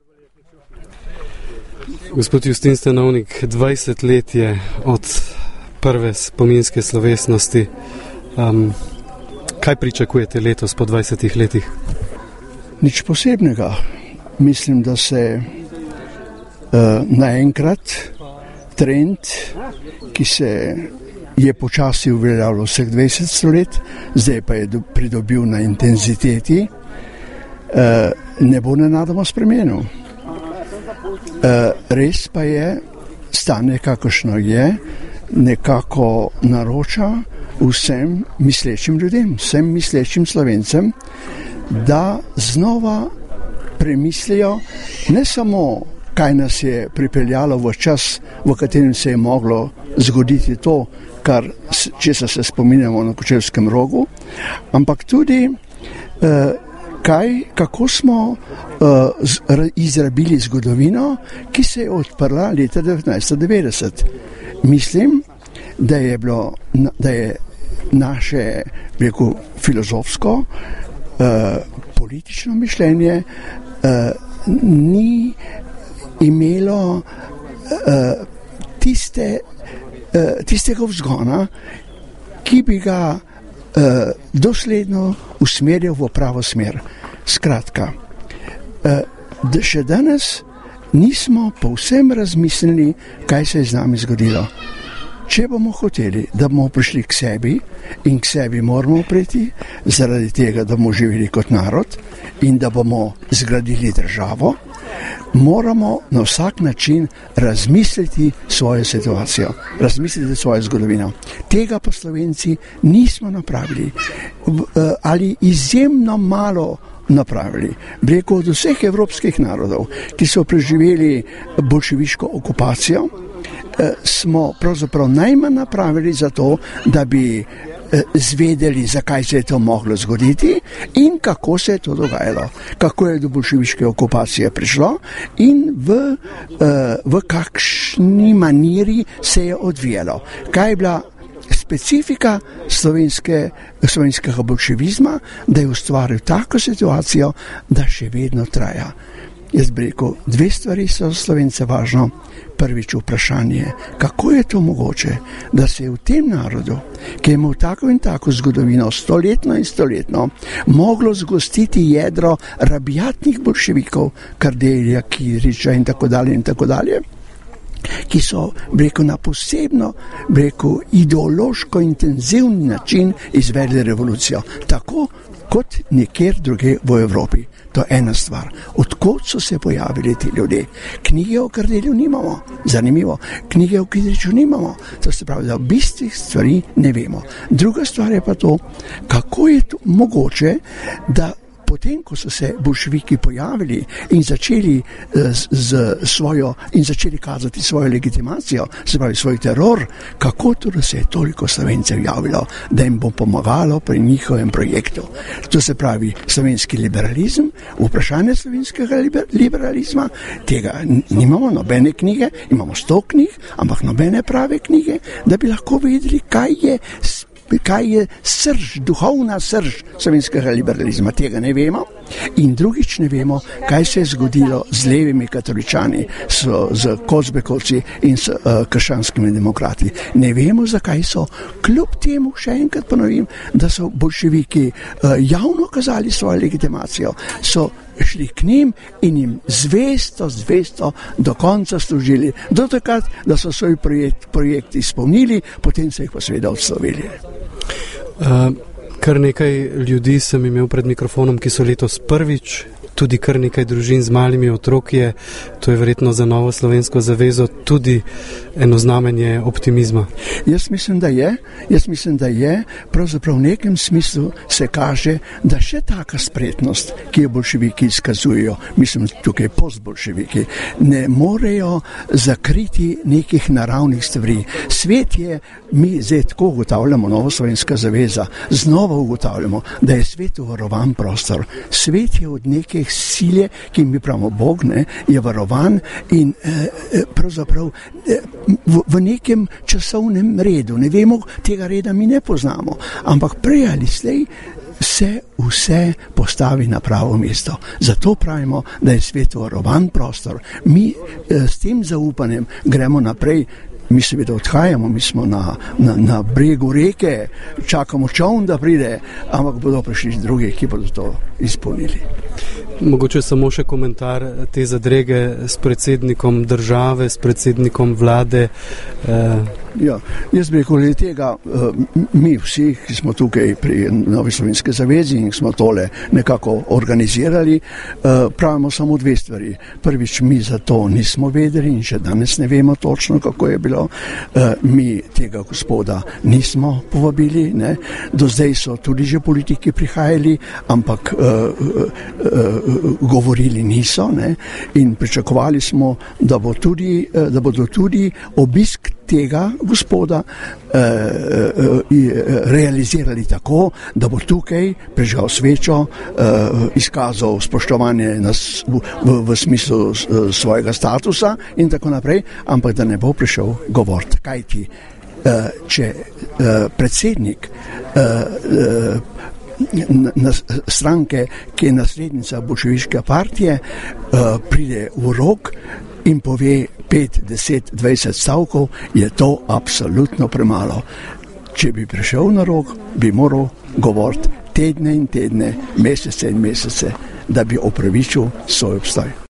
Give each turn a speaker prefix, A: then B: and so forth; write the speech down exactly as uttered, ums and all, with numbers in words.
A: Gospod Justin Stanovnik, dvajset let je od prve spominske slovesnosti. Um, kaj pričakujete letos po dvajsetih letih?
B: Nič posebnega. Mislim, da se uh, naenkrat trend, ki se je počasi uveljavljal vseh dvajset let, zdaj pa je do, pridobil na intenziteti, uh, ne bo nenadoma spremenil. Uh, res pa je, stane kakršno je, nekako naroča vsem mislečim ljudem, vsem mislečim Slovencem, da znova premislijo ne samo, kaj nas je pripeljalo v čas, v katerem se je moglo zgoditi to, kar, česa se spominjamo na Kočevskem rogu, ampak tudi uh, kaj, kako smo uh, izrabili zgodovino, ki se je odprla leta devetnajststo devetdeset. Mislim, da je bilo, da je naše, rekel, filozofsko, uh, politično mišljenje uh, ni imelo uh, tiste, uh, tistega vzgona, ki bi ga uh, dosledno usmerjal v pravo smer. Skratka, uh, da še danes nismo povsem razmislili, kaj se je z nami zgodilo. Če bomo hoteli, da bomo prišli k sebi in k sebi moramo priti, zaradi tega, da bomo živeli kot narod in da bomo zgradili državo, moramo na vsak način razmisliti svojo situacijo, razmisliti svojo zgodovino. Tega pa Slovenci nismo napravili ali izjemno malo napravili. Rekel, od vseh evropskih narodov, ki so preživeli boljševiško okupacijo, smo pravzaprav najmanj napravili za to, da bi zvedeli, zakaj se je to moglo zgoditi in kako se je to dogajalo, kako je do boljševiške okupacije prišlo in v, v kakšni maniri se je odvijalo. Kaj je bila specifika slovenske, slovenskega boljševizma, da je ustvaril tako situacijo, da še vedno traja. Jaz bi rekel, dve stvari so Slovence važno. Prvič vprašanje, kako je to mogoče, da se je v tem narodu, ki je imel tako in tako zgodovino, stoletno in stoletno, moglo zgostiti jedro rabiatnih boljševikov, Kardelja, Kidriča in tako dalje in tako dalje, ki so, rekel, na posebno, rekel, ideološko intenzivni način izvedli revolucijo, tako kot nekjer druge v Evropi. To je ena stvar. Odkot so se pojavili ti ljudje? Knjige o Kardelju nimamo, zanimivo. Knjige o Kidriču nimamo. To se pravi, da v bistvu stvari ne vemo. Druga stvar je pa to, kako je to mogoče, da potem, ko so se boljševiki pojavili in začeli z, z svojo in začeli kazati svojo legitimacijo, se pravi svoj teror, kako to, da se je toliko Slovencev javilo, da jim bo pomagalo pri njihovem projektu. To se pravi slovenski liberalizem, vprašanje slovenskega liber, liberalizma, tega nimamo nobene knjige, imamo sto knjig, ampak nobene prave knjige, da bi lahko vedeli, kaj je kaj je srž, duhovna srž slovenskega liberalizma, tega ne vemo. In drugič ne vemo, kaj se je zgodilo z levimi katoličani, so, z kozbekovci in s uh, krščanskimi demokrati. Ne vemo, zakaj so, kljub temu, še enkrat ponovim, da so boljševiki uh, javno kazali svojo legitimacijo, so šli k njim in jim zvesto, zvesto do konca služili. Do takrat, da so svoj projekt, projekt izpolnili, potem so jih pa seveda odslovili.
A: Uh, kar nekaj ljudi sem imel pred mikrofonom, ki so letos prvič, tudi kar nekaj družin z malimi otroki je, to je verjetno za Novo slovensko zavezo tudi eno znamenje optimizma.
B: Jaz mislim, da je, jaz mislim, da je, pravzaprav v nekem smislu se kaže, da še taka spretnost, ki jo boljševiki izkazujejo, mislim tukaj postboljševiki, ne morejo zakriti nekih naravnih stvari. Svet je, mi zdaj tako ugotavljamo, Novo slovenska zaveza, znova ugotavljamo, da je svet varovan prostor. Svet je od nekih silje, ki mi pravimo Bog, ne, je varovan in eh, pravzaprav eh, v, v nekem časovnem redu. Ne vemo, tega reda mi ne poznamo, ampak prej ali slej se vse postavi na pravo mesto. Zato pravimo, da je svet varovan prostor. Mi s tem zaupanjem gremo naprej. Mi seveda odhajamo, mi smo na, na, na bregu reke, čakamo čovn, da pride, ampak bodo prišli drugi, ki bodo to izpolnili.
A: Mogoče samo še komentar te zadrege s predsednikom države, s predsednikom vlade. Eh.
B: Ja, jaz bi rekel, tega mi vsi, ki smo tukaj pri Novi Slovenski zavezi in smo tole nekako organizirali, pravimo samo dve stvari. Prvič, mi za to nismo vedeli in še danes ne vemo točno, kako je bilo. Mi tega gospoda nismo povabili, ne. Do zdaj so tudi že politiki prihajali, ampak uh, uh, uh, govorili niso, ne. In pričakovali smo, da bo tudi, uh, da bodo tudi obisk tega gospoda eh, eh, realizirali tako, da bo tukaj prižgal svečo, eh, izkazal spoštovanje nas v, v, v smislu svojega statusa in tako naprej, ampak da ne bo prišel govoriti. Kaj ti, eh, če eh, predsednik eh, eh, na stranke, ki je naslednica bolševiške partije, uh, pride v rok in pove pet, deset, dvajset stavkov, je to absolutno premalo. Če bi prišel na rok, bi moral govoriti tedne in tedne, mesece in mesece, da bi opravičil svoj obstoj.